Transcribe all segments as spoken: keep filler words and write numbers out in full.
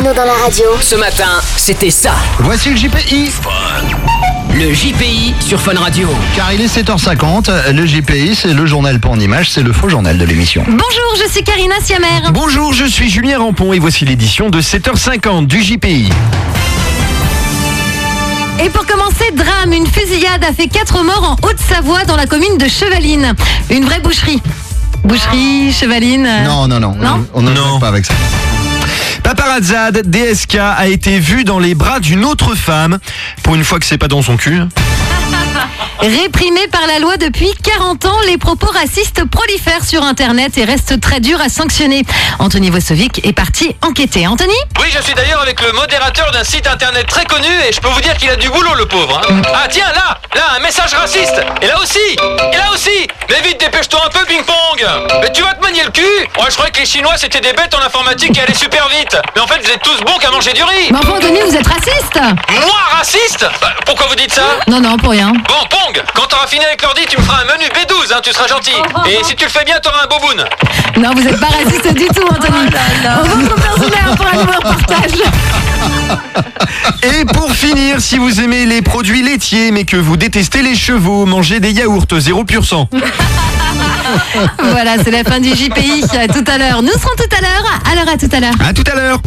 Bruno dans la radio. Ce matin, c'était ça. Voici le J P I. Le J P I sur Fun Radio. Car il est sept heures cinquante, le J P I, c'est le journal pas en images, c'est le faux journal de l'émission. Bonjour, je suis Karina Siamer. Bonjour, je suis Julien Rampon et voici l'édition de sept heures cinquante du J P I. Et pour commencer, drame, une fusillade a fait quatre morts en Haute-Savoie dans la commune de Chevaline. Une vraie boucherie. Boucherie, Chevaline. euh, Non, non, non, Non on ne Non. pas avec ça. Paparazzade, D S K, a été vu dans les bras d'une autre femme. Pour une fois que c'est pas dans son cul. Réprimés par la loi depuis quarante ans, les propos racistes prolifèrent sur Internet et restent très durs à sanctionner. Anthony Vosovic est parti enquêter. Anthony ? Oui, je suis d'ailleurs avec le modérateur d'un site internet très connu et je peux vous dire qu'il a du boulot, le pauvre. hein. Ah tiens, là, là, un message raciste. Et là aussi, et là aussi. Mais vite, dépêche-toi un peu, ping-pong. Mais tu vas te manier le cul. Ouais, je croyais que les Chinois c'était des bêtes en informatique qui allaient super vite. Mais en fait, vous êtes tous bons qu'à manger du riz. Mais enfin, Anthony, vous êtes raciste ? Moi, raciste bah, pourquoi vous dites ça? Non, non, pour rien. Bon, Pong, quand t'auras fini avec l'ordi, tu me feras un menu B douze, hein, tu seras gentil. Et si tu le fais bien, t'auras un boboon. Non, vous n'êtes pas raciste du tout, Anthony. Votre personnel pour un nouveau reportage. Et pour finir, si vous aimez les produits laitiers mais que vous détestez les chevaux, mangez des yaourts zéro pour cent. Voilà, c'est la fin du J P I. À tout à l'heure. Nous serons tout à l'heure. Alors, à tout à l'heure. À tout à l'heure.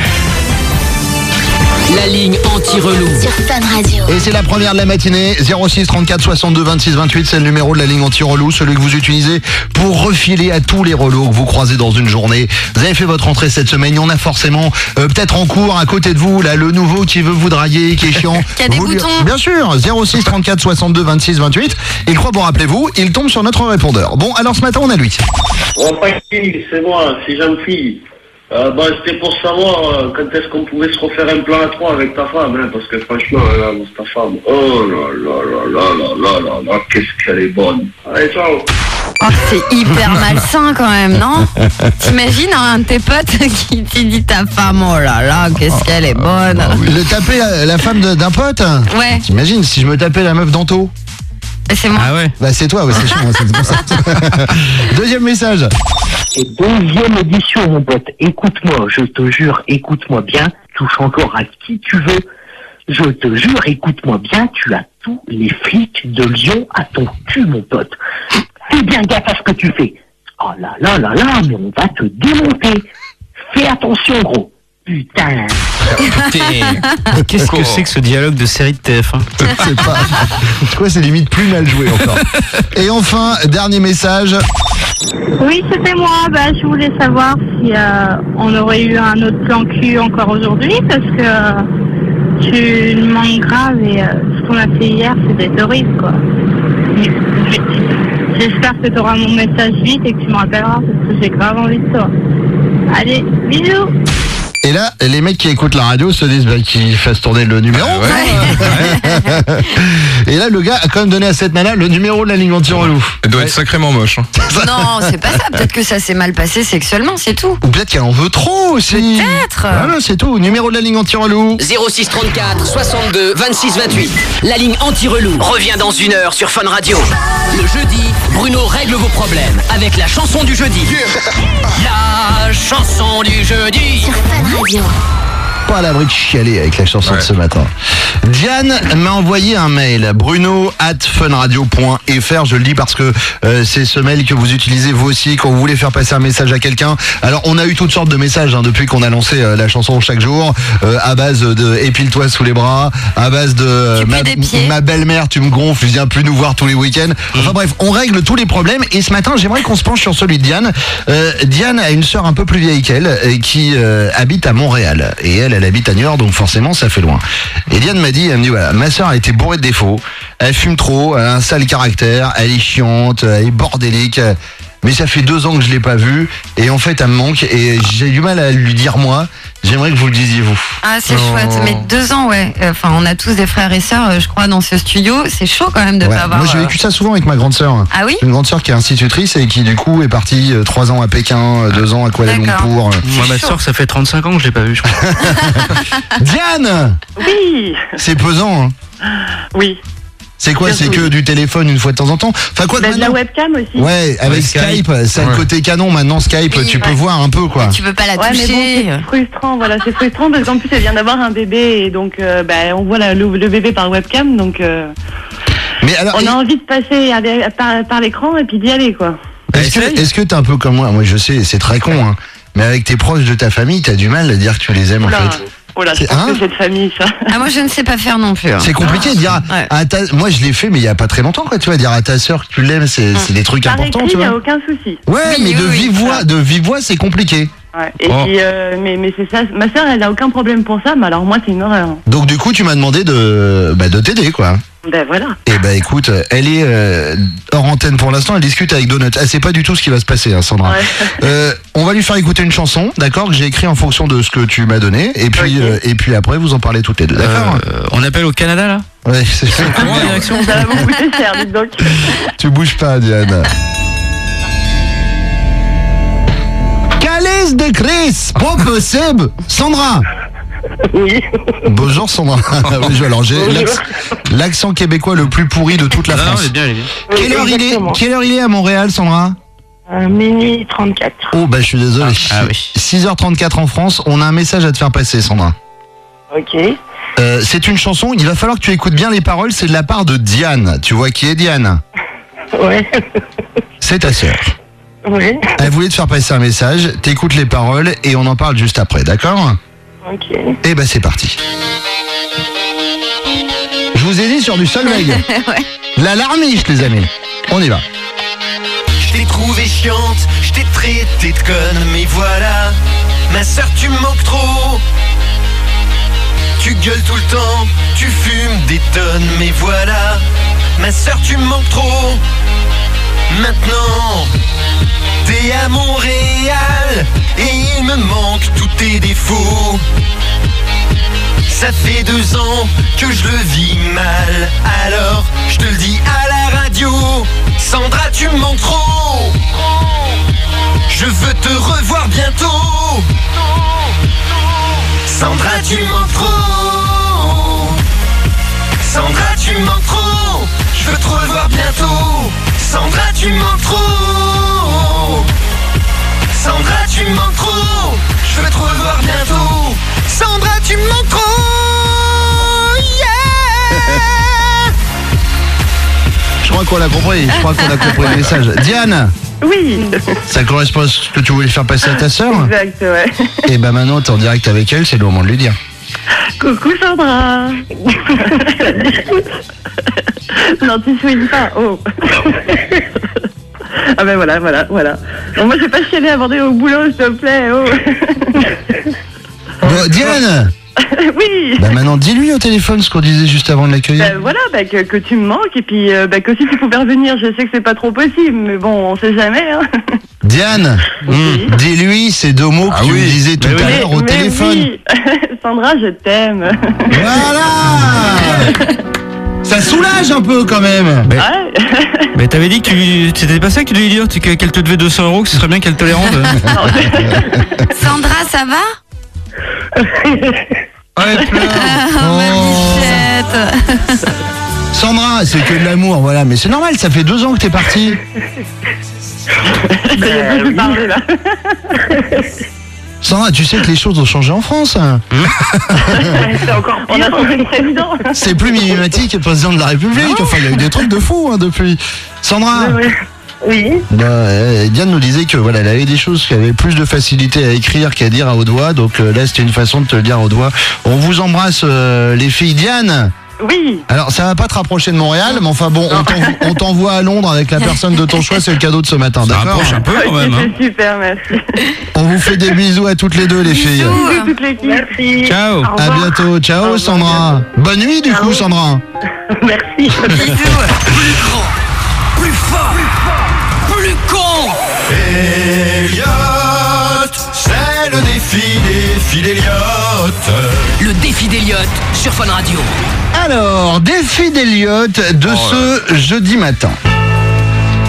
La ligne anti-relou. Sur Fun Radio. Et c'est la première de la matinée, zéro six trente-quatre soixante-deux vingt-six vingt-huit, c'est le numéro de la ligne anti-relou, celui que vous utilisez pour refiler à tous les relous que vous croisez dans une journée. Vous avez fait votre entrée cette semaine, il y en a forcément euh, peut-être en cours à côté de vous, là, le nouveau qui veut vous draguer, qui est chiant. Qui a des Vous lui- boutons. Bien sûr, zéro six trente-quatre soixante-deux vingt-six vingt-huit, il croit, bon rappelez-vous, il tombe sur notre répondeur. Bon, alors ce matin on a lui. Bon, pas qui, c'est moi, c'est Jean-Philippe. Euh, bah, c'était pour savoir euh, quand est-ce qu'on pouvait se refaire un plan à trois avec ta femme, hein, parce que franchement, là, ta femme, oh là là là là là là là là, qu'est-ce qu'elle est bonne. Allez, ciao. Oh, c'est hyper malsain quand même, non? T'imagines un de tes potes qui te dit ta femme, oh là là, qu'est-ce qu'elle est bonne. Le taper la, la femme de- d'un pote. Ouais, T'imagines si je me tapais la meuf d'Anto? c'est moi. Ah ouais. Bah c'est toi, ouais, c'est chiant, hein, c'est pour ça. Deuxième message. Et deuxième édition, mon pote. Écoute-moi, je te jure, écoute-moi bien. Touche encore à qui tu veux. Je te jure, écoute-moi bien. Tu as tous les flics de Lyon à ton cul, mon pote. Fais bien gaffe à ce que tu fais. Oh là là là là, mais on va te démonter. Fais attention, gros. Putain. Qu'est-ce que c'est que ce dialogue de série de T F un? C'est pas. C'est quoi, c'est limite plus mal joué encore. Et enfin, dernier message. Oui, c'était moi. Bah, je voulais savoir si euh, on aurait eu un autre plan cul encore aujourd'hui, parce que euh, tu me manques grave et euh, ce qu'on a fait hier, c'était horrible, quoi. J'espère que tu auras mon message vite et que tu me rappelleras, parce que j'ai grave envie de toi. Allez, bisous. Et là, les mecs qui écoutent la radio se disent bah, qu'ils fassent tourner le numéro. Et là, le gars a quand même donné à cette nana le numéro de la ligne anti-relou. Elle doit être sacrément moche. Hein. Non, c'est pas ça. Peut-être que ça s'est mal passé sexuellement, c'est tout. Ou peut-être qu'elle en veut trop aussi. Peut-être. Voilà, c'est tout. Numéro de la ligne anti-relou. zéro six trente-quatre soixante-deux vingt-six vingt-huit. La ligne anti-relou revient dans une heure sur Fun Radio. Le jeudi, Bruno règle vos problèmes avec la chanson du jeudi. La chanson du jeudi. Sur Fun Radio. Pas à l'abri de chialer avec la chanson Ouais. de ce matin. Diane m'a envoyé un mail, bruno arobase funradio point f r. Je le dis parce que euh, c'est ce mail que vous utilisez vous aussi quand vous voulez faire passer un message à quelqu'un. Alors on a eu toutes sortes de messages hein, depuis qu'on a lancé euh, la chanson chaque jour, euh, à base de épile-toi sous les bras, à base de euh, Tu pues ma, des pieds. ma belle-mère, tu me gonfles, viens plus nous voir tous les week-ends. Enfin bref, on règle tous les problèmes. Et ce matin, j'aimerais qu'on se penche sur celui de Diane. Euh, Diane a une sœur un peu plus vieille qu'elle euh, qui euh, habite à Montréal. Et elle, elle habite à New York, donc forcément, ça fait loin. Et Diane m'a dit, elle me dit, voilà, ma sœur a été bourrée de défauts. Elle fume trop, elle a un sale caractère, elle est chiante, elle est bordélique. Mais ça fait deux ans que je l'ai pas vue. Et en fait, elle me manque. Et j'ai du mal à lui dire, moi. J'aimerais que vous le disiez, vous. Ah, c'est chouette. Mais deux ans, ouais. Enfin, on a tous des frères et sœurs, euh, je crois, dans ce studio. C'est chaud quand même de Ouais. pas avoir. Moi, j'ai euh, vécu ça souvent avec ma grande sœur. Ah oui? Une grande sœur qui est institutrice et qui, du coup, est partie euh, trois ans à Pékin, euh, deux ans à Kuala D'accord. Lumpur. Moi, ma soeur, ça fait trente-cinq ans que je l'ai pas vue, je crois. Diane! Oui, C'est pesant, hein. oui. C'est quoi? C'est Surtout, que oui. du téléphone une fois de temps en temps? Enfin quoi que Bah, de la maintenant- webcam aussi. Ouais, avec Ouais, Skype, Skype. c'est le Ouais. côté canon maintenant. Skype, Oui, tu peux ouais. voir un peu quoi. Tu peux pas la Ouais, mais bon, toucher. c'est frustrant, voilà, c'est frustrant parce qu'en plus elle vient d'avoir un bébé et donc euh, bah, on voit la- le, le bébé par webcam, donc euh, Mais alors, on a envie de passer à des- par, par l'écran et puis d'y aller quoi. est-ce que est-ce que t'es un peu comme moi? Moi, je sais, c'est très con, hein. Mais avec tes proches de ta famille, t'as du mal à dire que tu les aimes en Oula, fait. oula, je C'est- pense hein que c'est de famille ça. Ah, moi, je ne sais pas faire non plus. hein. C'est compliqué de dire. Ouais. À ta... Moi, je l'ai fait, mais il y a pas très longtemps, quoi. Tu vois, dire à ta sœur que tu l'aimes, c'est c'est des trucs Par importants, écrit, tu il n'y a vois. aucun souci. Ouais, Oui, mais de oui, vive oui, voix, de vive voix, c'est compliqué. Ouais. Et Oh. puis, euh, mais, mais c'est ça, ma sœur elle a aucun problème pour ça, mais alors moi c'est une horreur. Donc du coup, tu m'as demandé de bah, de t'aider, quoi. Ben voilà. Et bah écoute, elle est euh, hors antenne pour l'instant, elle discute avec Donut. Elle sait pas du tout ce qui va se passer, hein, Sandra. Ouais. Euh, on va lui faire écouter une chanson, d'accord, que j'ai écrit en fonction de ce que tu m'as donné, et puis Ok. euh, et puis après vous en parlez toutes les deux, d'accord Euh, on appelle au Canada là. Ouais, c'est Comment la direction? Ça va vous coûter cher, dites donc. Tu bouges pas, Diane. Calice de Chris, pas possible. Sandra. Oui. Bonjour Sandra. Oui, je- alors j'ai Bonjour. l'acc- l'accent québécois le plus pourri de toute la Non, non, France. elle est bien, elle est bien. Quelle heure il est Exactement. Quelle heure il est à Montréal, Sandra? Euh, minuit trente-quatre. Oh bah je suis désolé. Ah, ah oui. six heures trente-quatre en France. On a un message à te faire passer, Sandra. Ok. Euh, c'est une chanson. Il va falloir que tu écoutes bien les paroles. C'est de la part de Diane. Tu vois qui est Diane? Ouais. C'est ta sœur. Ouais. Elle voulait te faire passer un message. T'écoutes les paroles et on en parle juste après, d'accord? Ok. Eh ben c'est parti. Je vous ai dit sur du Solveig. Ouais. La larmiche, les amis. On y va. Je t'ai trouvé chiante, je t'ai traité de conne, mais voilà, ma sœur tu me manques trop. Tu gueules tout le temps, tu fumes des tonnes, mais voilà, ma sœur tu me manques trop. Maintenant, t'es à Montréal et il me manque tous tes défauts. Ça fait deux ans que je le vis mal, alors je te le dis à la radio, Sandra tu me manques trop. Je veux te revoir bientôt. Sandra tu me manques trop. Sandra tu me manques trop. Je veux te revoir bientôt. Sandra tu me manques trop. Sandra tu me manques trop. Je veux te revoir bientôt. Sandra tu me manques trop. Yeah. Je crois qu'on a compris. Je crois qu'on a compris le message. Diane, Oui, ça correspond à ce que tu voulais faire passer à ta sœur? exact, ouais. Et ben maintenant, t'es en direct avec elle. C'est le moment de lui dire. Coucou Sandra. Non, tu souilles pas. Oh. Ah ben voilà, voilà, voilà. Non, moi, je vais pas chialer avant d'aller au boulot, s'il te plaît. Oh. Bon, Diane. Oui. Bah maintenant, dis-lui au téléphone ce qu'on disait juste avant de l'accueillir. Ben voilà, ben que, que tu me manques et puis euh, ben que si tu pouvais revenir, je sais que c'est pas trop possible, mais bon, on sait jamais. Hein. Diane, Oui. dis-lui ces deux mots que Ah tu oui. me disais tout Mais à oui. l'heure au Mais téléphone. oui. Sandra, je t'aime. Voilà. Ça soulage un peu quand même. Mais, Ouais. mais t'avais dit que tu c'était pas ça que tu devais lui dire, tu- que- qu'elle te devait deux cents euros, que ce serait bien qu'elle te les rende. Sandra, ça va? Ouais, pleure. Ah, ma bichette. Sandra, c'est que de l'amour, voilà. Mais c'est normal, ça fait deux ans que t'es partie. Il y a plus de parler là. Sandra, tu sais que les choses ont changé en France. C'est encore pire. On a changé de président. C'est plus Mimimati qui est président de la République. Enfin, il y a eu des trucs de fou hein, depuis. Sandra, Oui. bah, euh, Diane nous disait que voilà, elle avait des choses qui avaient plus de facilité à écrire qu'à dire à haute voix. Donc euh, là, c'était une façon de te le dire à haute voix. On vous embrasse, euh, les filles. Diane. Oui. Alors, ça va pas te rapprocher de Montréal, mais enfin bon, on t'envo- on t'envoie à Londres avec la personne de ton choix. C'est le cadeau de ce matin, Ça d'accord? rapproche un peu quand Ok, même. Hein. c'est super, merci. On vous fait des bisous à toutes les deux, les filles. Bisous toute l'équipe. Merci. Ciao. Au À revoir. bientôt. Ciao, revoir, Sandra. Bonne nuit, du coup, Sandra. Merci. Plus grand, plus fort, plus con. Elliot, c'est le défi des filles d'Elliot. Le défi d'Elliott sur Fun Radio. Alors, défi d'Elliott de Oh ce jeudi matin.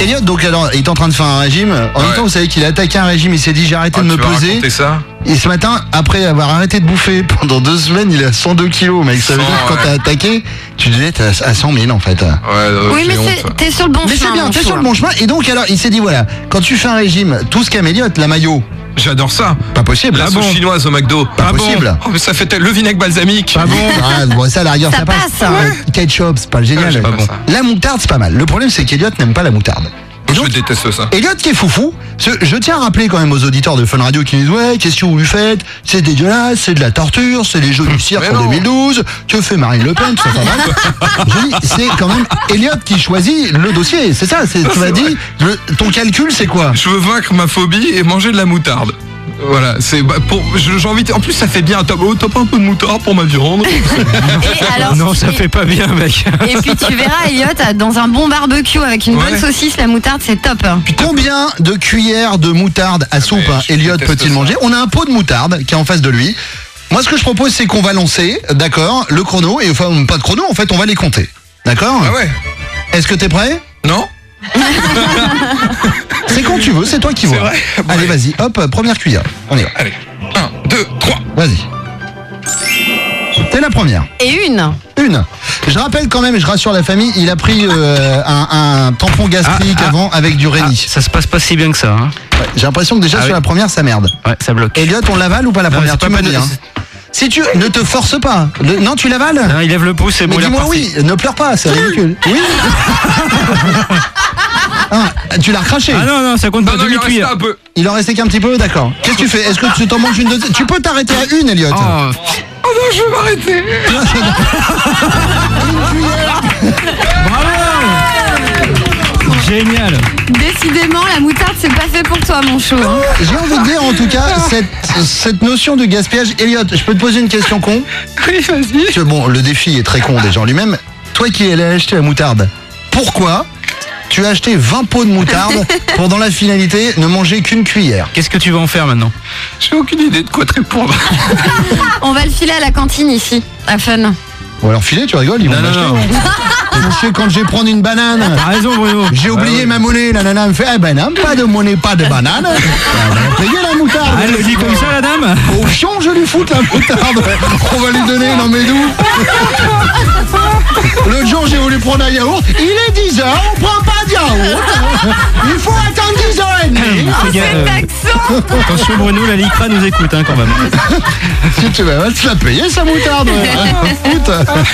Elliot, donc alors, il est en train de faire un régime. En Ouais. même temps, vous savez qu'il a attaqué un régime, il s'est dit j'ai arrêté Ah, de me tu vas peser. raconter ça? Et ce matin, après avoir arrêté de bouffer pendant deux semaines, il a cent deux kilos, mec. Ça veut cent, dire que quand ouais. t'as attaqué, tu disais t'es à cent mille en fait. Ouais, euh, Oui, mais j'ai c'est- honte. t'es sur le bon Mais chemin. c'est bien, mon t'es chou, sur le hein. bon chemin. Et donc alors, il s'est dit voilà, quand tu fais un régime, tout ce qu'a Elliot, la maillot, J'adore ça. pas possible. La Ah sauce bon. chinoise au McDo. Pas Ah bon possible. Oh, mais ça fait tel- le vinaigre balsamique. Pas bon. Ah, bon, ça, à la rigueur, ça, Ça passe. Ouais, ketchup, c'est pas le génial. Ah, j'aime pas Bon. ça. La moutarde, c'est pas mal. Le problème, c'est qu'Elliot n'aime pas la moutarde. Et Je donc, déteste ça. Elliot qui est foufou, ce- je tiens à rappeler quand même aux auditeurs de Fun Radio qui disent ouais, qu'est-ce que vous lui faites? C'est dégueulasse, c'est de la torture, c'est les jeux du cirque Mais en non. deux mille douze, que fait Marine Le Pen, tout ça, pas mal. Je dis, c'est quand même Elliot qui choisit le dossier, c'est ça, c'est, tu m'as c'est dit, le- ton calcul c'est quoi? Je veux vaincre ma phobie et manger de la moutarde. Voilà, c'est bah, pour je- j'ai envie de- en plus ça fait bien top oh, top un peu de moutarde pour ma viande. Et alors, Non, ça et- fait pas bien, mec. Et puis tu verras, Elliot, dans un bon barbecue avec une Ouais. bonne saucisse, la moutarde, c'est top. hein. Combien de cuillères de moutarde à soupe mais hein, je Elliot déteste peut-il ça. manger? On a un pot de moutarde qui est en face de lui. Moi ce que je propose c'est qu'on va lancer, d'accord, le chrono, et enfin pas de chrono, en fait on va les compter. D'accord? Ah ouais. Est-ce que t'es prêt? Non? C'est quand tu veux, c'est toi qui C'est vois. vrai. Allez, Ouais. vas-y, hop, première cuillère. On y va. Allez. un, deux, trois. Vas-y. C'est la première. Et une. Une. Je rappelle quand même, je rassure la famille, il a pris euh, un, un tampon gastrique Ah, ah. avant avec du Ah, Réni. ça se passe pas si bien que ça. Hein. Ouais, j'ai l'impression que déjà Ah sur oui. la première, ça merde. Ouais, ça bloque. Elliot, on l'avale ou pas la Non, première? c'est Tu pas me pas dis. de- Hein. Si tu ne te forces pas. Le- non, tu l'avales? Non, il lève le pouce et Mais bon, il est dis-moi reparti. oui, ne pleure pas, c'est ridicule. Oui. Ah, tu l'as recraché. Ah non, non, ça compte Non, pas. non, il en reste Demi-cuillère. un peu. Il en restait qu'un petit peu, d'accord. Qu'est-ce que tu fais? Est-ce que tu t'en manges une deuxième? Tu peux t'arrêter à une, Elliot. Oh, Oh non, je vais m'arrêter. bravo. Génial. Décidément, la moutarde, c'est pas fait pour toi, mon chou. hein. J'ai envie de dire en tout cas cette, cette notion de gaspillage. Elliot, je peux te poser une question con? Oui, vas-y. Parce que bon, le défi est très con déjà en lui-même. Toi qui allais acheter la moutarde, pourquoi tu as acheté vingt pots de moutarde pour dans la finalité ne manger qu'une cuillère? Qu'est-ce que tu vas en faire maintenant? J'ai aucune idée de quoi te répondre. On va le filer à la cantine ici, à Fun. Ou alors filer, tu rigoles, ils vont Non, non, l'acheter. non. hein. Je sais quand je vais prendre une banane. T'as raison, Bruno. J'ai oublié Ouais, ouais. ma monnaie, la nana me fait eh ben non, pas de monnaie, pas de banane. Elle va payer la moutarde. Ah, elle le dit comme ça, la dame? Au chion, je lui fous la moutarde. On va lui donner, non mais d'où? L'autre jour, j'ai voulu prendre un yaourt. Il est dix heures, on prend pas de yaourt. Il faut attendre dix heures trente. Oh, Fais gaffe, cet euh, accent. Attention, Bruno, la Lycra nous écoute hein, quand même. Si tu vas te la payer, sa moutarde. Foot.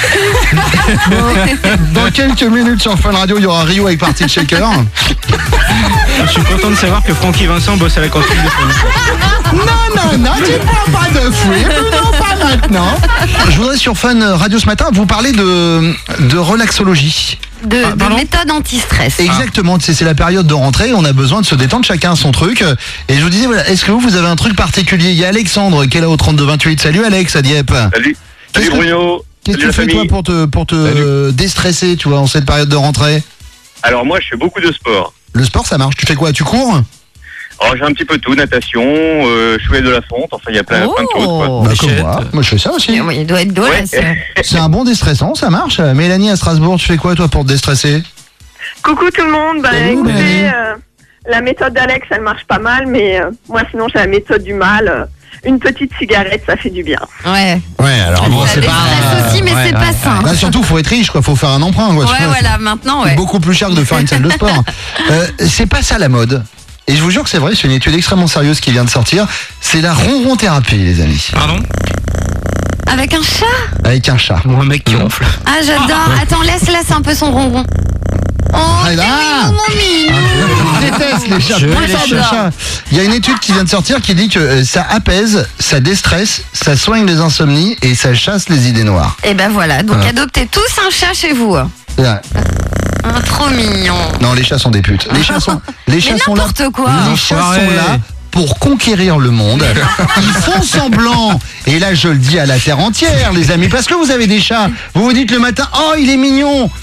Bon, dans quelques minutes sur Fun Radio, il y aura Rio avec Party de Shaker. Je suis content de savoir que Francky Vincent bosse à la cantine de Fun. Non, non, non, tu prends pas de fruits. Non, pas maintenant. Je voudrais sur Fun Radio ce matin vous parler de, de relaxologie. De, Ah, de pardon méthode anti-stress. Exactement, c'est c'est la période de rentrée, on a besoin de se détendre, chacun son truc. Et je vous disais, voilà, est-ce que vous, vous avez un truc particulier? Il y a Alexandre qui est là au trente-deux vingt-huit. Salut Alex, à Dieppe. Salut. Qu'est-ce Salut que- Bruno. Qu'est-ce que Salut tu la fais toi famille. pour te, pour te euh, déstresser, tu vois, en cette période de rentrée? Alors moi, je fais beaucoup de sport. Le sport, ça marche. Tu fais quoi? Tu cours? Alors j'ai un petit peu de tout, natation, euh, je fais de la fonte, enfin il y a plein, plein de choses. quoi. Oh. Bah, comme Bichette. moi. Moi, je fais ça aussi. Oui, il doit être doué. Ouais. ça. C'est un bon déstressant, ça marche. Mélanie à Strasbourg, tu fais quoi toi pour te déstresser? Coucou tout le monde. Bah, Salut, Mélanie. écoutez, euh, la méthode d'Alex, elle marche pas mal, mais euh, moi sinon j'ai la méthode du mal. Euh, une petite cigarette, ça fait du bien. Ouais. Ouais, alors bon, Ça c'est pas. déstresse aussi, mais ouais, c'est ouais, pas sain. Bah, surtout, faut être riche, quoi. Faut faire un emprunt, quoi. tu Ouais, vois. voilà, maintenant, C'est ouais. beaucoup plus cher que de faire une salle de sport. Euh, c'est pas ça la mode. Et je vous jure que c'est vrai, c'est une étude extrêmement sérieuse qui vient de sortir. C'est la ronron-thérapie, les amis. Pardon? Avec un chat? Avec un chat. Ou un mec qui ronfle. Ah, j'adore. Attends, laisse, laisse un peu son ronron. Oh, Ah, là. c'est mignon, mon mignon. Je déteste les chats. Je Moi, les j'adore les chats. chats. Il y a une étude qui vient de sortir qui dit que euh, ça apaise, ça déstresse, ça soigne les insomnies et ça chasse les idées noires. Et ben voilà, donc Voilà. adoptez tous un chat chez vous. C'est vrai. Ah, trop mignon. Non, les chats sont des putes. Les chats sont, les chats Mais sont là. n'importe quoi. Les chats Enfoiré. sont là pour conquérir le monde. Ils font semblant. Et là, je le dis à la terre entière, les amis, parce que vous avez des chats. Vous vous dites le matin, oh, il est mignon.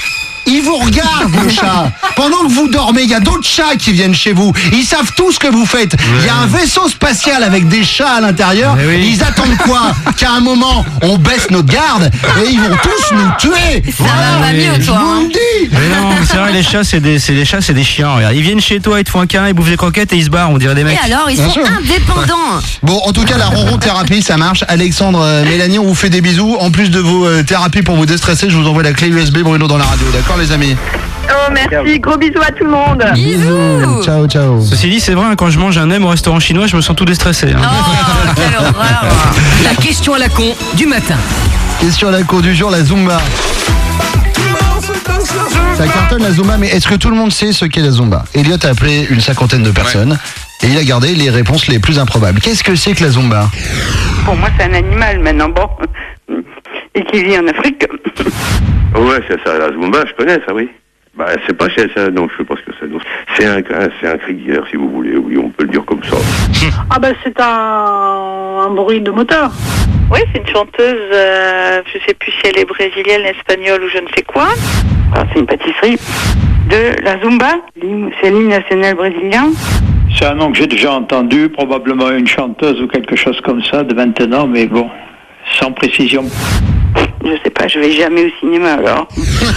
il vous regarde le chat. Pendant que vous dormez, il y a d'autres chats qui viennent chez vous. Ils savent tout ce que vous faites. Il ouais. y a un vaisseau spatial avec des chats à l'intérieur. Oui. Ils attendent quoi? Qu'à un moment, on baisse notre garde et ils vont tous nous tuer. Ça voilà, va mieux, toi. Je vous le dis. Mais non, c'est vrai, les chats, c'est des, c'est des chats, c'est des chiens. Regarde. Ils viennent chez toi, ils te font un câlin, ils bouffent des croquettes et ils se barrent. On dirait des mecs. Et alors, ils Bien sont sûr. indépendants. Bon, en tout cas, la ronron thérapie, ça marche. Alexandre, euh, Mélanie, on vous fait des bisous. En plus de vos euh, thérapies pour vous déstresser, je vous envoie la clé U S B Bruno dans la radio. D'accord, les amis? Oh, merci. Gros bisous à tout le monde. Bisous. Ciao, ciao. Ceci dit, c'est vrai, quand je mange un nem au restaurant chinois, je me sens tout déstressé. Hein. Oh, quelle horreur. La question à la con du matin. Question à la con du jour, la Zumba. Ça cartonne la Zumba, mais est-ce que tout le monde sait ce qu'est la Zumba? Elliot a appelé une cinquantaine de personnes. Ouais. Et il a gardé les réponses les plus improbables. Qu'est-ce que c'est que la Zumba? Pour moi, c'est un animal maintenant, bon. Et qui vit en Afrique. Ouais, c'est ça, la Zumba, je connais ça, oui. Bah, c'est pas chez ça, non, je sais pas ce que c'est. C'est un, c'est un cri d'hier, si vous voulez, oui, on peut le dire comme ça. Ah bah, c'est un, un bruit de moteur. Oui, c'est une chanteuse, euh, je sais plus si elle est brésilienne, espagnole ou je ne sais quoi. Ah, c'est une pâtisserie de la Zumba, c'est l'hymne national brésilien. C'est un nom que j'ai déjà entendu, probablement une chanteuse ou quelque chose comme ça de maintenant, mais bon, sans précision. Je sais pas, je vais jamais au cinéma alors.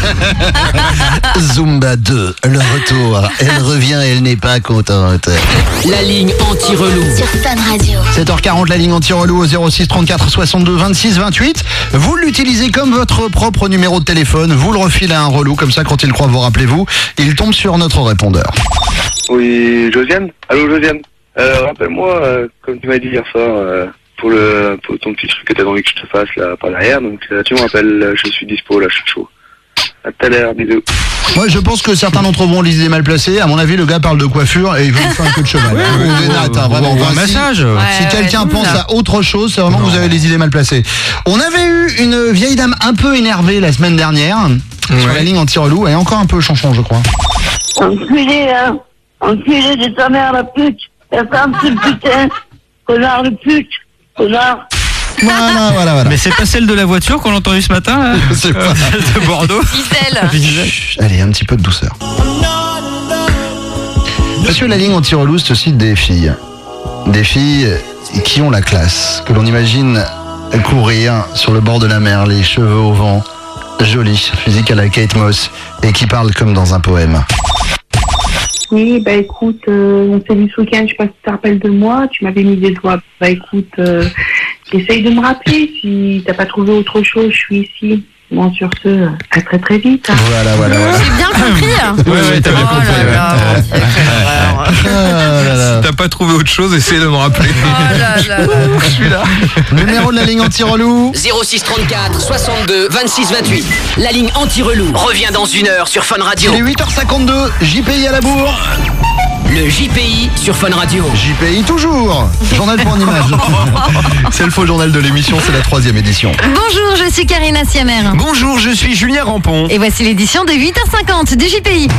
Zumba deux, le retour. Elle revient et elle n'est pas contente. La ligne anti-relou. Sur Fun Radio. sept heures quarante, la ligne anti-relou au zéro six trente-quatre soixante-deux vingt-six vingt-huit. Vous l'utilisez comme votre propre numéro de téléphone. Vous le refilez à un relou, comme ça quand il croit vous rappelez-vous, il tombe sur notre répondeur. Oui, Josiane. Allô, Josiane. Euh, rappelle-moi, euh, comme tu m'as dit hier soir, euh, pour le pour ton petit truc que t'as envie que je te fasse là par derrière, donc euh, tu me rappelles, je suis dispo là, je suis chaud. À tout à l'heure, bisous. Moi, je pense que certains d'entre vous ont les idées mal placées. À mon avis, le gars parle de coiffure et il veut vous faire un peu de cheval. Oui, ou des nattes, hein, vraiment. Ou un Enfin, massage. Si, Ouais, si quelqu'un pense ça. à autre chose, c'est vraiment non. que vous avez les idées mal placées. On avait eu une vieille dame un peu énervée la semaine dernière ouais. sur la ligne anti-relou. Elle est encore un peu chanchon, je crois. Enculé, hein. Enculé de ta mère, la pute. La femme, c'est le putain. Connard de pute. Connard. Voilà, voilà, voilà. Mais c'est pas celle de la voiture qu'on a entendue ce matin, là c'est pas de Bordeaux. Gisèle. Allez, un petit peu de douceur. Parce que la ligne anti-relou, c'est aussi des filles. Des filles qui ont la classe, que l'on imagine courir sur le bord de la mer, les cheveux au vent, jolie, physique à la Kate Moss, et qui parle comme dans un poème. Oui, bah écoute, euh, on s'est vu ce week-end, je sais pas si tu te rappelles de moi, tu m'avais mis des doigts. Bah écoute, euh, essaye de me rappeler, si t'as pas trouvé autre chose, je suis ici. Bon, sur ce, à très très vite. Hein. Voilà, voilà, voilà. J'ai bien compris. Ouais, ouais, t'as bien oh compris. Là là, ouais. Ah là là. Si t'as pas trouvé autre chose, essaye de me rappeler. Oh là là là. Je suis là. Numéro de la ligne anti-relou. zéro six trente-quatre soixante-deux vingt-six vingt-huit. La ligne anti-relou revient dans une heure sur Fun Radio. Il est huit heures cinquante-deux, J P I à la bourre. Le J P I sur Fun Radio. J P I toujours. Journal pour en image. C'est le faux journal de l'émission, c'est la troisième édition. Bonjour, je suis Karina Siamer. Bonjour, je suis Julien Rampon. Et voici l'édition de huit heures cinquante du J P I.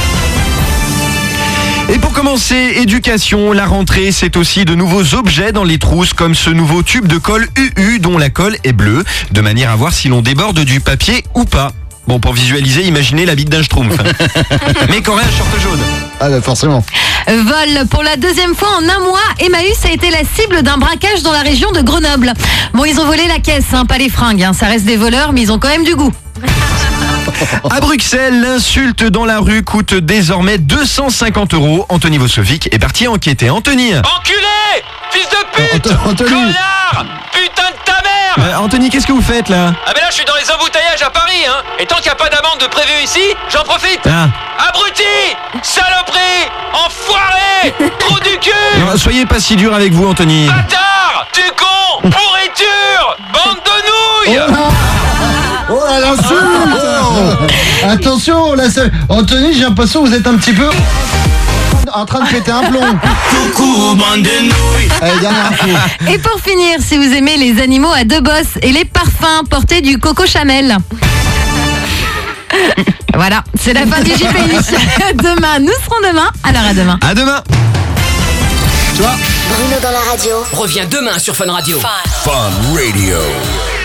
Et pour commencer, éducation, la rentrée, c'est aussi de nouveaux objets dans les trousses, comme ce nouveau tube de colle U U dont la colle est bleue, de manière à voir si l'on déborde du papier ou pas. Bon, pour visualiser, imaginez la bite d'un schtroumpf. Mais qu'aurait un short jaune. Ah bah forcément. Vol. Pour la deuxième fois en un mois, Emmaüs a été la cible d'un braquage dans la région de Grenoble. Bon, ils ont volé la caisse, hein, pas les fringues. Hein. Ça reste des voleurs, mais ils ont quand même du goût. À Bruxelles, l'insulte dans la rue coûte désormais deux cent cinquante euros. Anthony Vosovic est parti enquêter. Anthony. Enculé, fils de pute, Anthony. connard, putain de ta mère. Euh, Anthony, qu'est-ce que vous faites là? Ah mais là je suis dans les embouteillages à Paris, hein. Et tant qu'il n'y a pas d'amende de prévu ici, j'en profite. Ah. Abruti, saloperie, enfoiré, trou du cul. Non, soyez pas si dur avec vous, Anthony. Bâtard, tu con, pourriture, bande de nouilles. Oh, oh là l'insulte. Oh. Attention, là, c'est... Anthony, j'ai l'impression que vous êtes un petit peu en train de péter un plomb. Coucou, bande de nouilles. Allez, dernière info. Et pour finir, si vous aimez les animaux à deux bosses et les parfums, portez du Coco Chanel. Voilà, c'est la fin du J P I. Demain, nous serons demain. Alors à demain. À demain. Tu vois, Bruno dans la radio. Revient demain sur Fun Radio. Fun. Fun Radio.